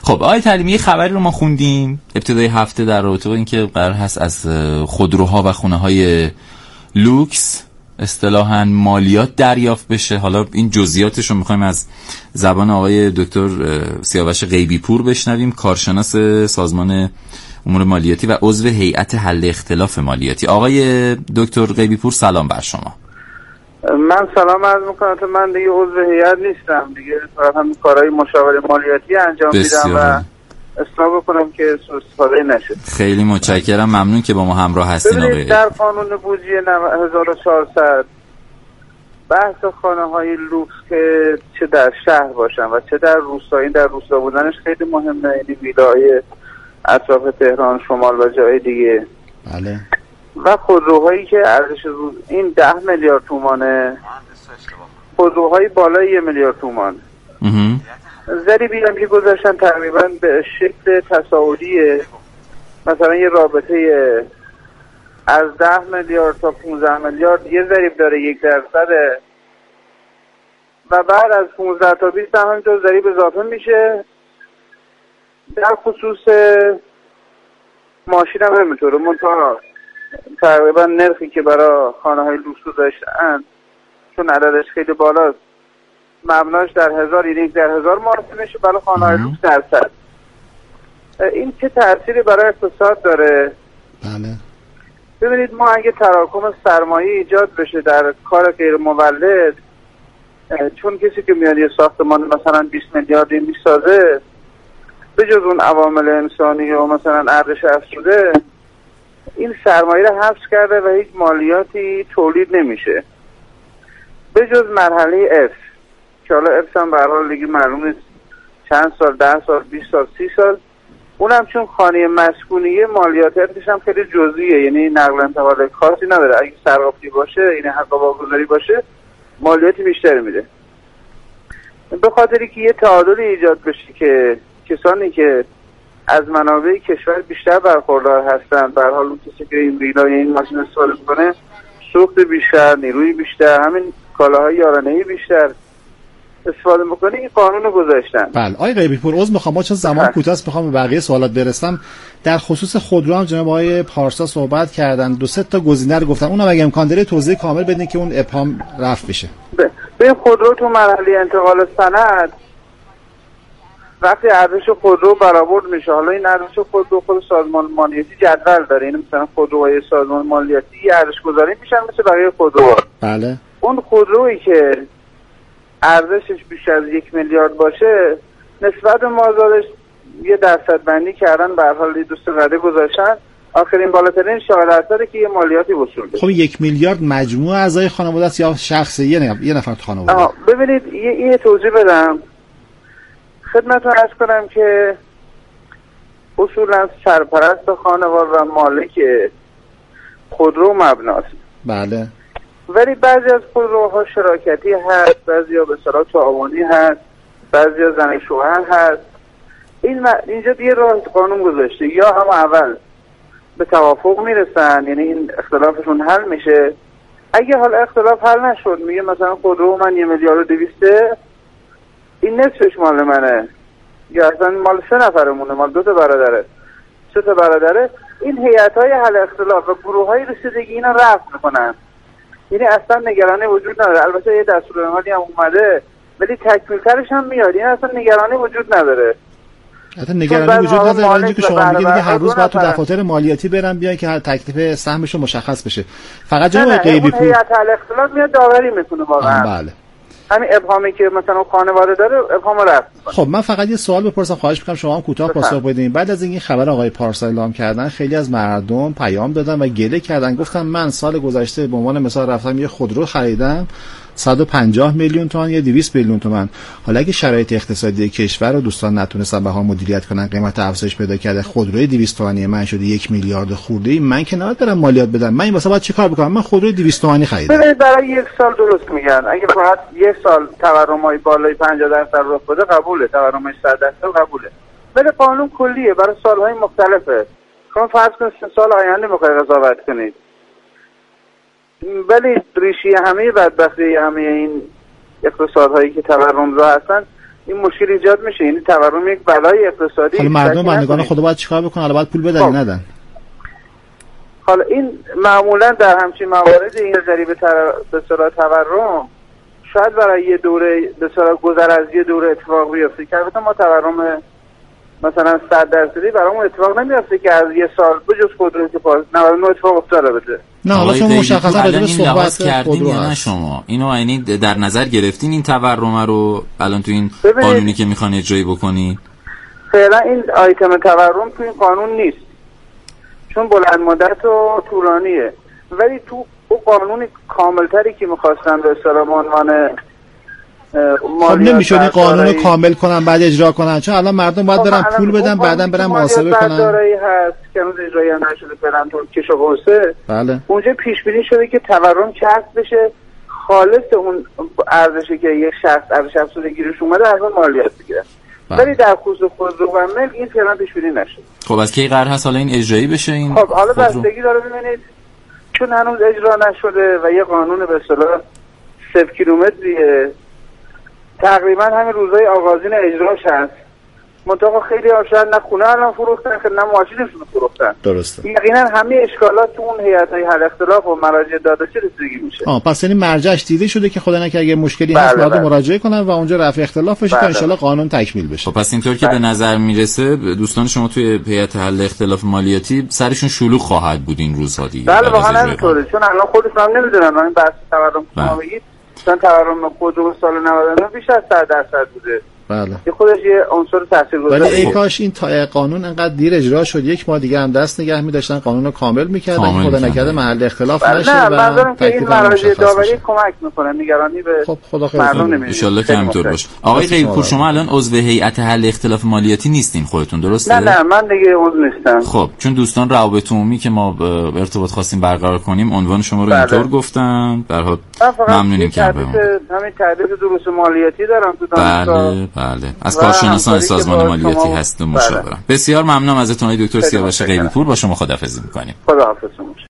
خب آقای تعلیمی، خبری رو ما خوندیم ابتدای هفته در رابطه با اینکه قرار هست از خودروها و خونه‌های لوکس اصطلاحاً مالیات دریافت بشه. حالا این جزئیاتش رو می‌خوایم از زبان آقای دکتر سیاوش غیبی پور بشنویم، کارشناس سازمان امور مالیاتی و عضو هیئت حل اختلاف مالیاتی. آقای دکتر غیبی پور سلام بر شما. من سلام عرض می‌کنم. من دیگه عضو هیئت نیستم دیگه، فقط هم کارهای مشاوره مالیاتی انجام میدم و اصلاح بکنم که سوء استفاده نشه. خیلی متشکرم، ممنون که با ما همراه هستین. آقای در قانون بودجه 1400 بحث خانه‌های لوکس که چه در شهر باشن و چه در روستایی، در روستا بودنش خیلی مهمه. یعنی ویلاهای اطراف تهران، شمال و جای دیگه. بله. و خودروهایی که ارزش این 10 میلیارد تومانه، خودروهای بالای 1 میلیارد تومان. ضریبی هم که گذاشتن تقریبا به شکل تصاعدیه. مثلا یه رابطه از 10 میلیارد تا 15 میلیارد یه ضریب داره 1% و بعد از 15 تا 20 هم همینطور ضریب اضافه میشه. در خصوص ماشین هم همینطوره، منتها تقریبا نرخی که برای خانه های لوکس گذاشتن چون عددش خیلی بالاست، مبناش در 1000 یعنی در 1000 محاسبه میشه، برای خانه های لوکس درصد. این چه تأثیری برای اقتصاد داره؟ بله. ببینید، ما اگه تراکم سرمایه ایجاد بشه در کار غیر مولد، چون کسی که میاد یه ساختمان مثلا 20 میلیاردی میسازه، به جز اون عوامل انسانی و مثلا ارزش افزوده، این سرمایه رو حبس کرده و هیچ مالیاتی تولید نمیشه به جز مرحله اف، که حالا اف هم به هر حال دیگه معلوم نیست چند سال، 10 سال، 20 سال، 30 سال. اونم چون خانه مسکونیه مالیات افش هم خیلی جزئیه، یعنی نقل و انتقال خاصی نداره. اگه سرقاپی باشه، یعنی حق واگذاری باشه، مالیاتی بیشتر میده. به خاطری که یه تعادل ایجاد بشه که کسانی که از منابع کشور بیشتر برخوردار هستن، به هر حال اون کسی که این ویلا یا این ماشین استفاده کنه، سوخت بیشتر، نیروی بیشتر، همین کالاهای یارانه‌ای بیشتر استفاده میکنه. این قانون رو گذاشتن. بله. آقای غیبی پور، عذر میخوام، ما چون زمان کوتاه است میخوام به بقیه سوالات برسم. در خصوص خودرو هم جناب آقای پارسا صحبت کردن، 2-3 تا گزینه رو گفتن، اونم اگه امکان داره توضیح کامل بدین که اون ابهام رفع بشه. به خودرو تو مرحله انتقال سند وقتی ارزش خودرو برآورد میشه، حالا این ارزش خودرو خود سازمان مالیاتی جدول داره، این مثلا خودروهای سازمان مالیاتی ارزش گذاری میشن مثل بقیه خودروها. بله. اون خودرویی که ارزشش بیش از 1 میلیارد باشه، نسبت به مازادش یه درصد بندی کردن، به هر حال دوست رده گذاشتن. آخرین بالاترین شاهداستاره که یه مالیاتی وصول بشه. خب 1 میلیارد مجموع اعضای خانواده است یا شخصی یه نفر تو خانواده؟ ببینید، یه توضیح بدم خدمتتون، عرض کنم که اصولا سرپرست خانواده و مالک خودرو مبناست. بله. ولی بعضی از خودروها شراکتی هست، بعضی ها به اصطلاح تعاونی هست، بعضی ها زن شوهر هست. اینجا دیگه راه قانون گذاشته، یا هم اول به توافق میرسن، یعنی این اختلافشون حل میشه. اگه حال اختلاف حل نشد، میگه مثلا خودرو من 1 میلیارد و 200، این نصفش مال منه، یا اصلا مال 3 نفرمونه، مال 2 تا برادره، 3 تا برادره. این هیئت‌های حل اختلاف و گروه‌های رسیدگی اینا رفع میکنن، یعنی اصلا نگرانی وجود نداره. البته یه دستورالعملی هم اومده ولی تکمیل‌ترش هم میاد، یعنی اصلا نگرانی وجود نداره. حتی نگرانی وجود نداره، برای اینکه شما میگید دیگه هر روز باید تو دفاتر مالیاتی برن بیان که تکلیف سهمشون مشخص بشه. فقط جناب غیبی پور هیئت حل اختلاف میاد داوری میکنه واقعا. بله. همین ابهامی که مثلا خانواده داره، ابهام رفت. خب من فقط یه سوال بپرسم، خواهش می‌کنم شما هم کوتاه پاسخ بدین. بعد از اینکه خبر آقای پارسا اعلام کردن، خیلی از مردم پیام دادن و گله کردن، گفتن من سال گذشته به عنوان مثال رفتم یه خودرو خریدم 150 میلیون تومان یا 200 میلیون تومان. حالا اگه شرایط اقتصادی کشور رو دوستان نتونستن بهار مدیریت کنن، قیمت افزایش پیدا کرده، خودروی 200 تومانی من شده 1 میلیارد خورده، من که نباید برم مالیات بدم. من این واسه باید چیکار بکنم؟ من خودروی 200 تومانی خریدم. ببینید، برای 1 سال درست میگن. اگه فقط 1 سال تورمای بالای 50% رخ بده قبوله، تورمای 100% قبوله. ولی قانون کلیه برای سالهای مختلفه. شما فرض کنید 3 سال آینده میخواید قضاوت کنید. ولی ریشه همه بدبختی همه این اقتصادهایی که تورم را هستن این مشکل ایجاد میشه. یعنی تورم یک بلای اقتصادی. حالا مردم بندگان خدا باید چیکار بکنن؟ حالا باید پول بدن یا ندن؟ حالا این معمولا در همچین موارد این ضریب به صورت تورم شاید برای یه دوره به صورت گذر از یه دوره اتفاق بیفته که البته ما تورم مثلا 100% برامون اتفاق نمیفته که از یه سال بجز خودرو که 99 اتفاق افتاده بده. نه حالا شما مشخصا راجع به صحبت کردین یا نه شما اینو یعنی در نظر گرفتین این تورم رو الان تو این قانونی که میخوان اجرایی بکنین؟ فعلا این آیتم تورم تو این قانون نیست چون بلند مدت و طولانیه، ولی تو اون قانون کاملتری که میخواستن به اصطلاح عنوان خب نمیشه این قانون کامل کنن بعد اجرا کنن، چون الان مردم باید برن پول بدن بعدن برن محاسبه کنن. دارایی هست که هنوز اجرایی نشده فعلا تو کش و قوسه. بله. اونجا پیش بینی شده که تورم کسب بشه خالص اون ارزشی که یک شخص ارزش افزودگی روش اومده از اون مالیات بگیره. ولی در خصوص خودرو و ملک این فعلا پیش بینی نشده. خب از کی قرار هست حالا این اجرایی بشه این؟ خب حالا بستگی داره ببینید چون هنوز اجرا نشده و یه قانون به اصطلاح 0 کیلومتریه تقریبا همین روزهای آغازین اجراش هست. منطقه خیلی شاید نه خونه الان فروختن که نه ماشینشون فروختن. درسته. یقینا همه اشکالات تو اون هیئت‌های حل اختلاف و مراجع دادرسی رسیدگی میشه. پس یعنی مرجعش دیده شده که خدا نکنه اگه مشکلی هست باید مراجعه کنن و اونجا رفع اختلاف بشه تا ان شاءالله قانون تکمیل بشه. خب پس اینطور که به نظر میرسه دوستان شما توی هیئت حل اختلاف مالیاتی سرشون شلوغ خواهد بود این روزها دیگه. بله واقعا همینطوره چون الان خودشون هم نمیدونن این بحث تورم شما بگید چون تورم خودرو سال 99 بیش از 100% بوده. بله. یه خودش یه عنصر تاثیرگذاره. ولی ای کاش این قانون انقدر دیر اجرا شد، یک ماه دیگه هم دست نگه می‌داشتن قانون رو کامل می‌کردن خدا نکرده محل اختلاف نشه. نه منظورم که این مراجع داوری کمک می‌کنه نگرانی به خب خدا خیر مردم نمی‌ده. ان شاءالله که همینطور باشه. آقای غیبپور شما الان عضو هیئت حل اختلاف مالیاتی نیستین خودتون درسته؟ نه من دیگه عضو نیستم. خب چون دوستان روابط عمومی که ما ارتباط خواستیم برقرار کنیم عنوان شما رو اینطور گفتن در حال ممنونیم که همین تدریس دروس مالیاتی دارم تو دانشگاه. بله از کارشناسان سازمان مالیاتی هست و مشاورم. بسیار ممنونم ازتون آقای دکتر سیاوش غیبپور. با شما خداحافظی می‌کنیم. خداحافظ.